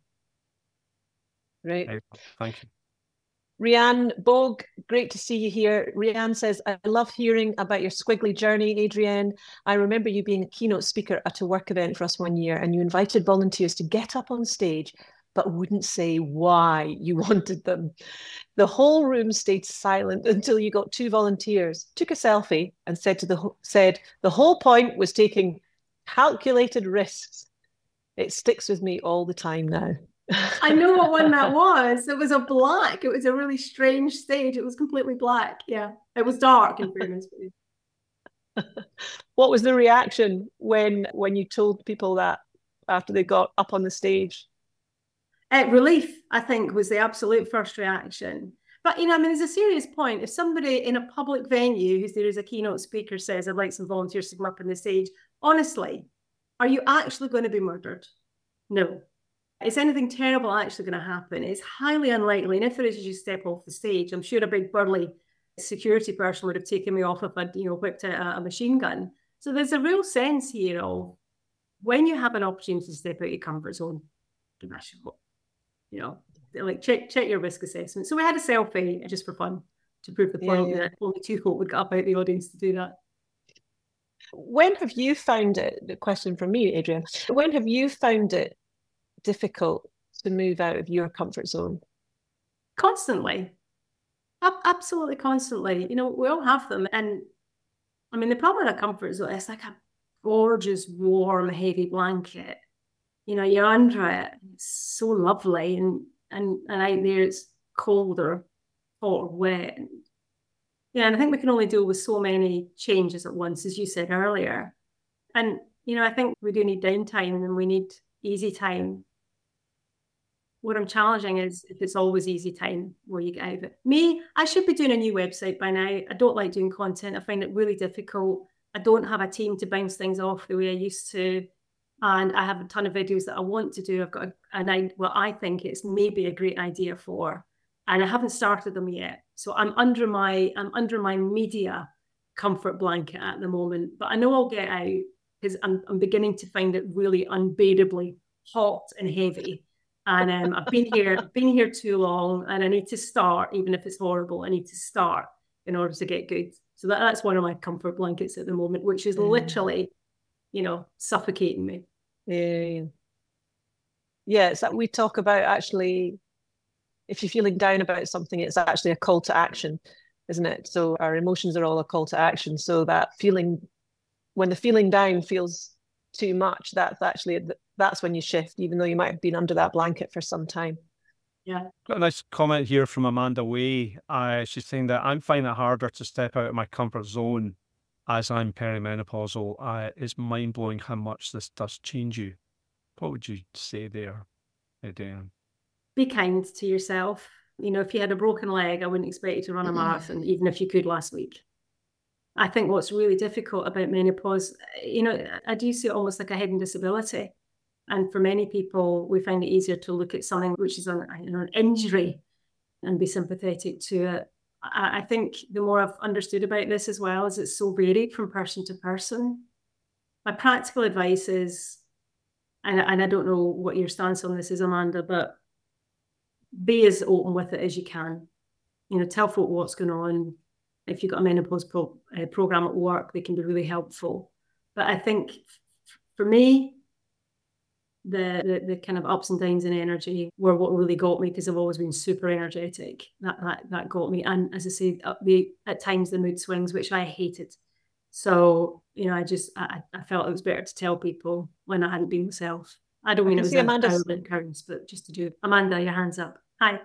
Right.
Thank you.
Rianne Bogue, great to see you here. Rianne says, I love hearing about your squiggly journey, Adrienne. I remember you being a keynote speaker at a work event for us one year, and you invited volunteers to get up on stage but wouldn't say why you wanted them. The whole room stayed silent until you got two volunteers, took a selfie, and said to the said the whole point was taking calculated risks. It sticks with me all the time now.
I know what one that was. It was a black. It was a really strange stage. It was completely black. Yeah, it was dark in fairness.
What was the reaction when when you told people that after they got up on the stage?
Uh, relief, I think, was the absolute first reaction. But, you know, I mean, there's a serious point. If somebody in a public venue who's there as a keynote speaker says, I'd like some volunteers to come up on the stage, honestly, are you actually going to be murdered? No. Is anything terrible actually going to happen? It's highly unlikely. And if there is, as you step off the stage, I'm sure a big burly security person would have taken me off if I'd, you know, whipped out a, a machine gun. So there's a real sense here of when you have an opportunity to step out your comfort zone, you know, like check check your risk assessment. So we had a selfie just for fun to prove the point yeah, yeah. that only two folk would get up out the audience to do that.
When have you found it, the question from me, Adrian, when have you found it difficult to move out of your comfort zone?
Constantly. Absolutely constantly. You know, we all have them. And I mean, the problem with a comfort zone, it's like a gorgeous, warm, heavy blanket. You know, you're under it. It's so lovely. And and, and out there it's cold or hot or wet. Yeah, and I think we can only deal with so many changes at once, as you said earlier. And, you know, I think we do need downtime and we need easy time. What I'm challenging is if it's always easy time where you get out of it. Me, I should be doing a new website by now. I don't like doing content. I find it really difficult. I don't have a team to bounce things off the way I used to. And I have a ton of videos that I want to do. I've got a, an, what I think it's maybe a great idea for, and I haven't started them yet. So I'm under my I'm under my media comfort blanket at the moment. But I know I'll get out because I'm I'm beginning to find it really unbearably hot and heavy. And um, I've been here, I've been here too long, and I need to start, even if it's horrible. I need to start in order to get good. So that, that's one of my comfort blankets at the moment, which is literally, you know, suffocating me.
Yeah, yeah. It's that we talk about actually, if you're feeling down about something, it's actually a call to action, isn't it? So our emotions are all a call to action. So that feeling, when the feeling down feels too much, that's actually that's when you shift, even though you might have been under that blanket for some time.
Yeah.
Got a nice comment here from Amanda Way. Uh, she's saying that I'm finding it harder to step out of my comfort zone as I'm perimenopausal. Uh, it's mind-blowing how much this does change you. What would you say there, Dan?
Be kind to yourself. You know, if you had a broken leg, I wouldn't expect you to run a marathon, even if you could last week. I think what's really difficult about menopause, you know, I do see it almost like a hidden disability. And for many people, we find it easier to look at something which is an, you know, an injury and be sympathetic to it. I, I think the more I've understood about this as well, is it's so varied from person to person. My practical advice is, and, and I don't know what your stance on this is, Amanda, but be as open with it as you can. You know, tell folk what's going on. If you've got a menopause pro, uh, program at work, they can be really helpful. But I think for me, the, the the kind of ups and downs in energy were what really got me, because I've always been super energetic. That that that got me. And as I say, the, at times the mood swings, which I hated. So, you know, I just, I, I felt it was better to tell people when I hadn't been myself. I don't mean it was Amanda's occurrence, but just to do it. Amanda, your hand's up. Hi.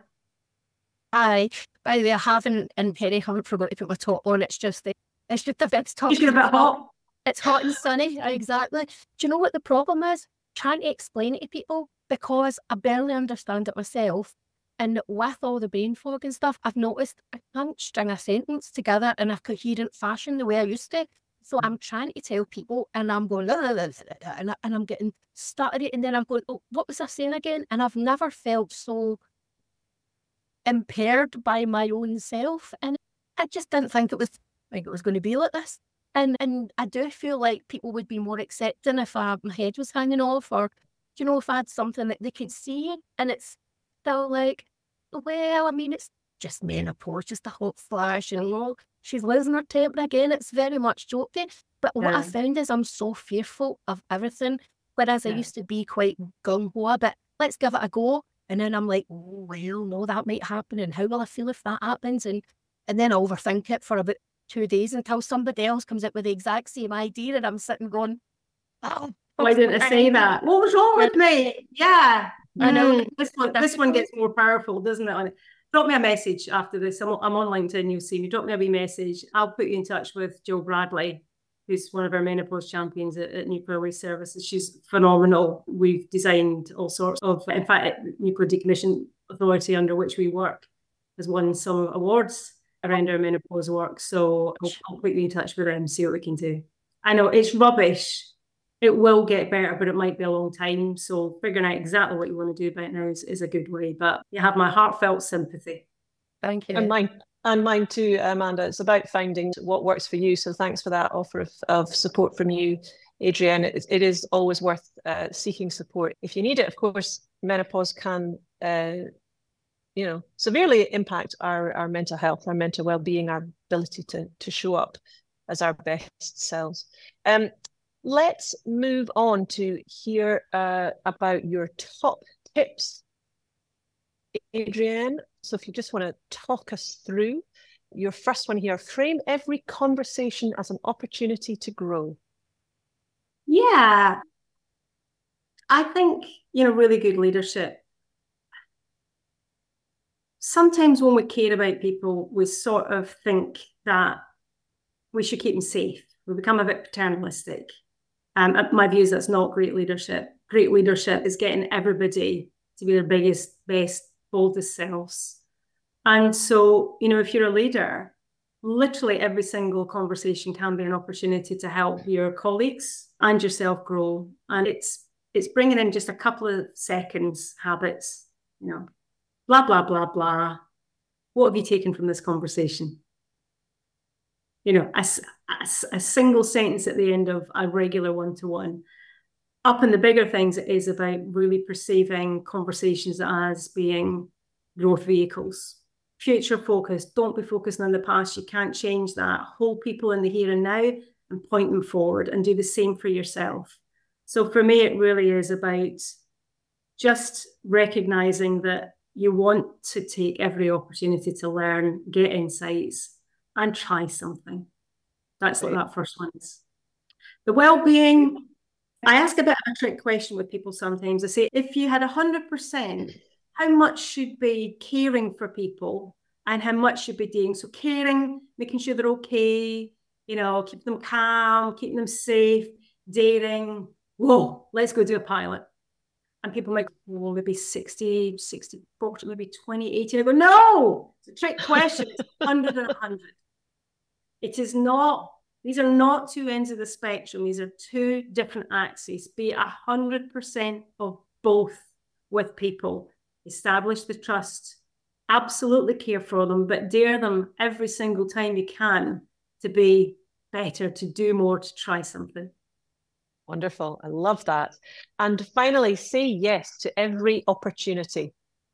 Hi. By the way, I haven't in Perry haven't forgot to put my top on. It's just the it's just the big top.
It's a bit hot.
It's hot and sunny. Exactly. Do you know what the problem is? Trying to explain it to people, because I barely understand it myself. And with all the brain fog and stuff, I've noticed I can't string a sentence together in a coherent fashion the way I used to. So I'm trying to tell people, and I'm going, and I'm getting stuttered, and then I'm going, oh, what was I saying again? And I've never felt so impaired by my own self, and I just didn't think it was think it was going to be like this. And and I do feel like people would be more accepting if I, my head was hanging off, or you know, if I had something that they could see, and it's still like, well, I mean, it's just menopause, just a hot flash, and oh, she's losing her temper again. It's very much jokey. But what yeah. I found is I'm so fearful of everything, whereas yeah. I used to be quite gung ho, but let's give it a go. And then I'm like, oh, well, no, that might happen. And how will I feel if that happens? And and then I'll overthink it for about two days until somebody else comes up with the exact same idea. And I'm sitting going, oh,
why didn't I say that? What was wrong with me? Yeah.
I know.
Mm, this one, this one gets more powerful, doesn't it? Drop me a message after this. I'm, I'm on LinkedIn, you'll see me. Drop me a wee message. I'll put you in touch with Jo Bradley, who's one of our menopause champions at, at Nuclear Waste Services. She's phenomenal. We've designed all sorts of, in fact, Nuclear Decommission Authority, under which we work, has won some awards around our menopause work. So I'll, I'll put you in touch with her and see what we can do. I know it's rubbish. It will get better, but it might be a long time. So figuring out exactly what you want to do about it now is, is a good way. But you have my heartfelt sympathy.
Thank you.
And mine, and mine too, Amanda. It's about finding what works for you. So thanks for that offer of, of support from you, Adrienne. It, it is always worth uh, seeking support if you need it. Of course, menopause can, uh, you know, severely impact our, our mental health, our mental well-being, our ability to, to show up as our best selves. Um, Let's move on to hear uh, about your top tips, Adrienne. So if you just want to talk us through your first one here, frame every conversation as an opportunity to grow.
Yeah. I think, you know, really good leadership. Sometimes when we care about people, we sort of think that we should keep them safe. We become a bit paternalistic. Um, my view is that's not great leadership. Great leadership is getting everybody to be their biggest, best, boldest selves. And so, you know, if you're a leader, literally every single conversation can be an opportunity to help your colleagues and yourself grow. And it's it's bringing in just a couple of seconds habits, you know, blah, blah, blah, blah. What have you taken from this conversation? You know, a, a, a single sentence at the end of a regular one-to-one. Up in the bigger things, it is about really perceiving conversations as being growth vehicles. Future focused. Don't be focusing on the past. You can't change that. Hold people in the here and now and point them forward, and do the same for yourself. So for me, it really is about just recognizing that you want to take every opportunity to learn, get insights, and try something. That's what that first one is. The well-being, I ask a bit of a trick question with people sometimes. I say, if you had one hundred percent, how much should be caring for people and how much should be doing? So caring, making sure they're okay, you know, keep them calm, keeping them safe, daring. Whoa, let's go do a pilot. And people might, well, maybe sixty, sixty, forty, maybe twenty, eighty. I go, no, it's a trick question. It's one hundred and one hundred. It is not, these are not two ends of the spectrum. These are two different axes. Be one hundred percent of both with people. Establish the trust. Absolutely care for them, but dare them every single time you can to be better, to do more, to try something.
Wonderful. I love that. And finally, say yes to every opportunity.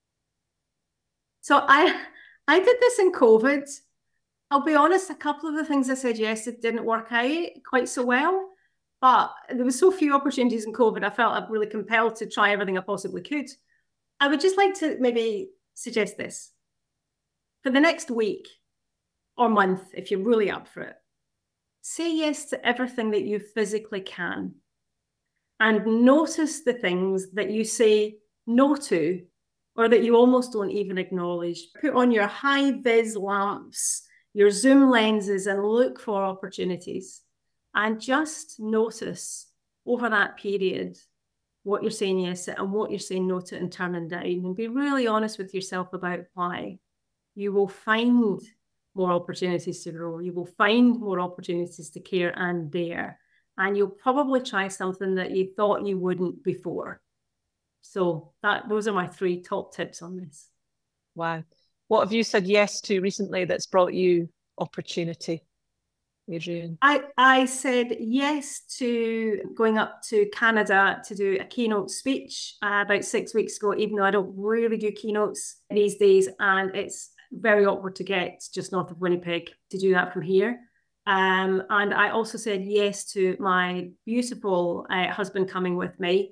So I, I did this in COVID. I'll be honest, a couple of the things I said yes to didn't work out quite so well, but there were so few opportunities in COVID, I felt I'm really compelled to try everything I possibly could. I would just like to maybe suggest this. For the next week or month, if you're really up for it, say yes to everything that you physically can. And notice the things that you say no to, or that you almost don't even acknowledge. Put on your high-vis lamps, your zoom lenses, and look for opportunities. And just notice over that period what you're saying yes to and what you're saying no to and turning down. And be really honest with yourself about why. You will find more opportunities to grow. You will find more opportunities to care and dare. And you'll probably try something that you thought you wouldn't before. So that those are my three top tips on this.
Wow. What have you said yes to recently that's brought you opportunity, Adrienne?
I, I said yes to going up to Canada to do a keynote speech uh, about six weeks ago, even though I don't really do keynotes these days. And it's very awkward to get just north of Winnipeg to do that from here. Um, and I also said yes to my beautiful uh, husband coming with me.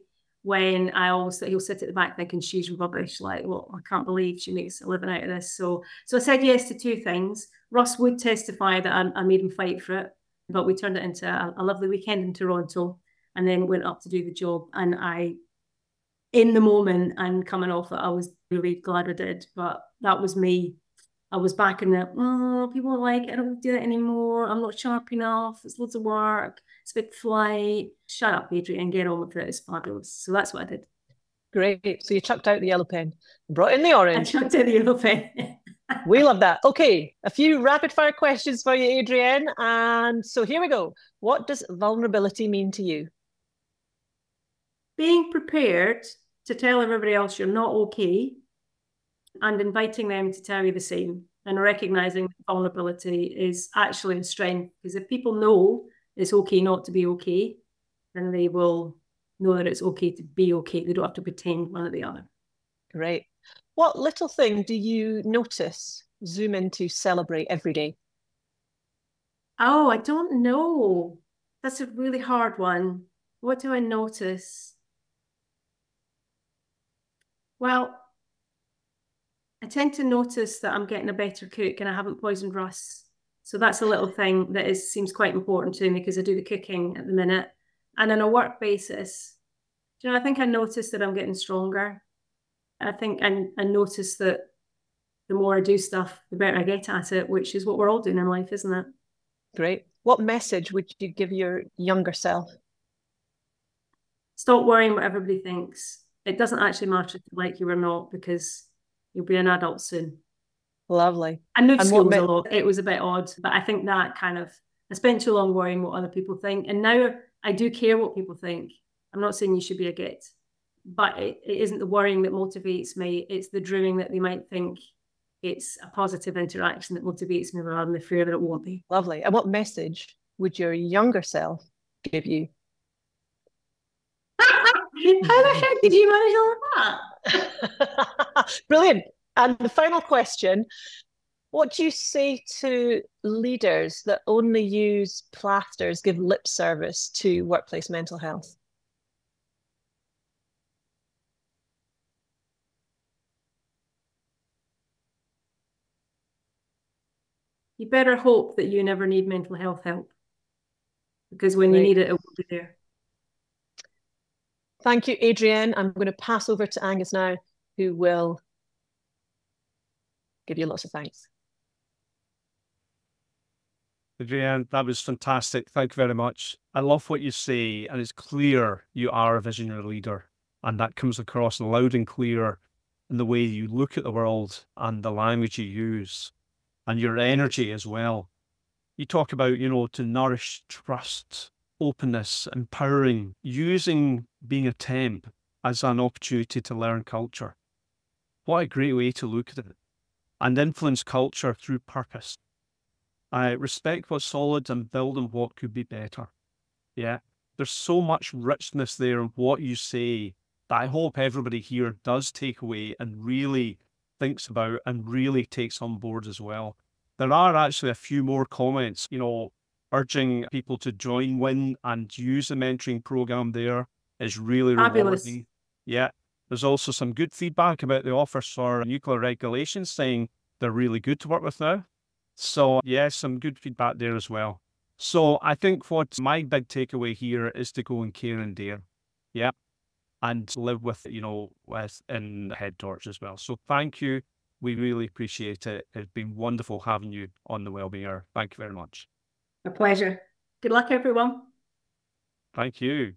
when I always he'll sit at the back thinking she's rubbish, like, well, I can't believe she makes a living out of this. So so I said yes to two things. Russ would testify that I, I made him fight for it, but we turned it into a, a lovely weekend in Toronto, and then went up to do the job. And I, in the moment and coming off it, I was really glad I did. But that was me. I was back in the, oh, people are like, I don't do that anymore. I'm not sharp enough. It's loads of work. It's a big flight. Shut up, Adrian, get on with it. It's fabulous. So that's what I did.
Great. So you chucked out the yellow pen, brought in the orange.
I chucked in the yellow pen.
We love that. Okay, a few rapid fire questions for you, Adrienne. And so here we go. What does vulnerability mean to you?
Being prepared to tell everybody else you're not okay, and inviting them to tell you the same, and recognizing that vulnerability is actually a strength. Because if people know it's okay not to be okay, then they will know that it's okay to be okay. They don't have to pretend one or the other.
Great. What little thing do you notice, zoom into, celebrate every day?
Oh, I don't know. That's a really hard one. What do I notice? Well, I tend to notice that I'm getting a better cook and I haven't poisoned Russ. So that's a little thing that is seems quite important to me, because I do the cooking at the minute. And on a work basis, you know, I think I notice that I'm getting stronger. I think I, I notice that the more I do stuff, the better I get at it, which is what we're all doing in life, isn't it?
Great. What message would you give your younger self?
Stop worrying what everybody thinks. It doesn't actually matter if they like you or not, because you'll be an adult soon.
Lovely.
I moved
And
schools
what
a
me-
lot. It was a bit odd, but I think that kind of, I spent too long worrying what other people think. And now I do care what people think. I'm not saying you should be a git, but it, it isn't the worrying that motivates me. It's the dreaming that they might think it's a positive interaction that motivates me, rather than the fear that it won't be.
Lovely. And what message would your younger self give you?
How the heck did you manage all of that?
Brilliant. And the final question, what do you say to leaders that only use plasters, give lip service to workplace mental health?
You better hope that you never need mental health help, because when
Right.
you need it, it will be there.
Thank you, Adrienne. I'm going to pass over to Angus now, who will give you lots of thanks.
Adrienne, that was fantastic. Thank you very much. I love what you say, and it's clear you are a visionary leader, and that comes across loud and clear in the way you look at the world and the language you use, and your energy as well. You talk about, you know, to nourish trust, openness, empowering, using being a temp as an opportunity to learn culture. What a great way to look at it. And influence culture through purpose. I respect what's solid and build on what could be better. Yeah, there's so much richness there in what you say that I hope everybody here does take away and really thinks about and really takes on board as well. There are actually a few more comments, you know, urging people to join WIN and use the mentoring program there is really
Fabulous.
rewarding. Yeah. There's also some good feedback about the Office for Nuclear Regulations, saying they're really good to work with now. So, yeah, some good feedback there as well. So I think what my big takeaway here is to go and care and dare. Yeah. And live with, you know, with in the head torch as well. So thank you. We really appreciate it. It's been wonderful having you on the Wellbeing Hour. Thank you very much.
A pleasure. Good luck, everyone.
Thank you.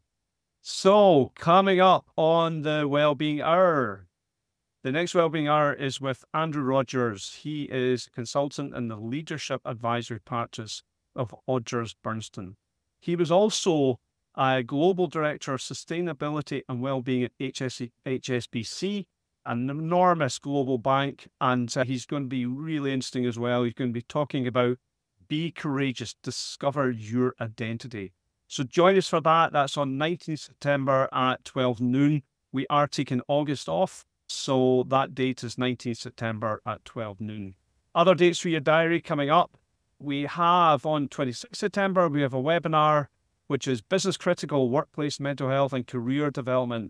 So coming up on the Wellbeing Hour, the next Wellbeing Hour is with Andrew Rogers. He is a consultant in the leadership advisory practice of Odgers Berndtson. He was also a global director of sustainability and wellbeing at H S B C, an enormous global bank, and uh, he's going to be really interesting as well. He's going to be talking about be courageous, discover your identity. So join us for that. That's on nineteenth September at twelve noon. We are taking August off, so that date is nineteenth September at twelve noon. Other dates for your diary coming up. We have on twenty-sixth September, we have a webinar, which is Business Critical Workplace Mental Health and Career Development.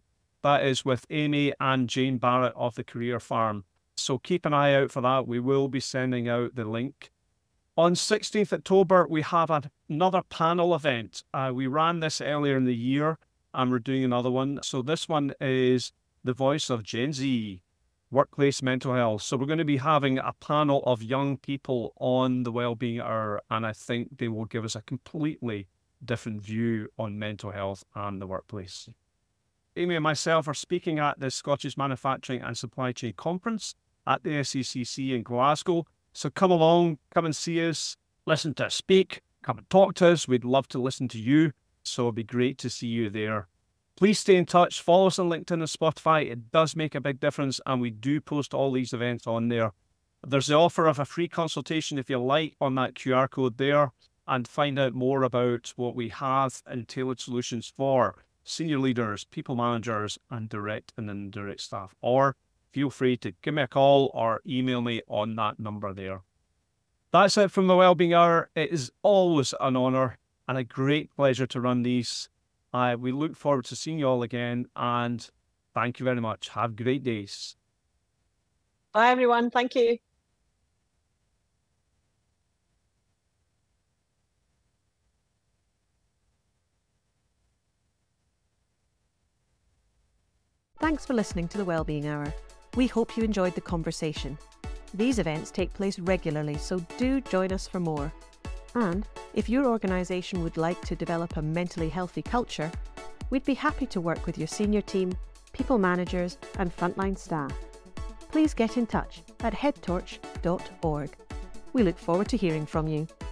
That is with Amy and Jane Barrett of the Career Farm. So keep an eye out for that. We will be sending out the link. On sixteenth October, we have another panel event. Uh, we ran this earlier in the year, and we're doing another one. So this one is the voice of Gen Z, workplace mental health. So we're going to be having a panel of young people on the Wellbeing Hour, and I think they will give us a completely different view on mental health and the workplace. Amy and myself are speaking at the Scottish Manufacturing and Supply Chain Conference at the S C C C in Glasgow. So come along, come and see us, listen to us speak, come and talk to us. We'd love to listen to you. So it'd be great to see you there. Please stay in touch. Follow us on LinkedIn and Spotify. It does make a big difference, and we do post all these events on there. There's the offer of a free consultation if you like on that Q R code there, and find out more about what we have and tailored solutions for senior leaders, people managers, and direct and indirect staff. Or feel free to give me a call or email me on that number there. That's it from the Wellbeing Hour. It is always an honour and a great pleasure to run these. Uh, we look forward to seeing you all again, and thank you very much. Have great days.
Bye, everyone. Thank you.
Thanks for listening to the Wellbeing Hour. We hope you enjoyed the conversation. These events take place regularly, so do join us for more. And if your organisation would like to develop a mentally healthy culture, we'd be happy to work with your senior team, people managers and frontline staff. Please get in touch at head torch dot org. We look forward to hearing from you.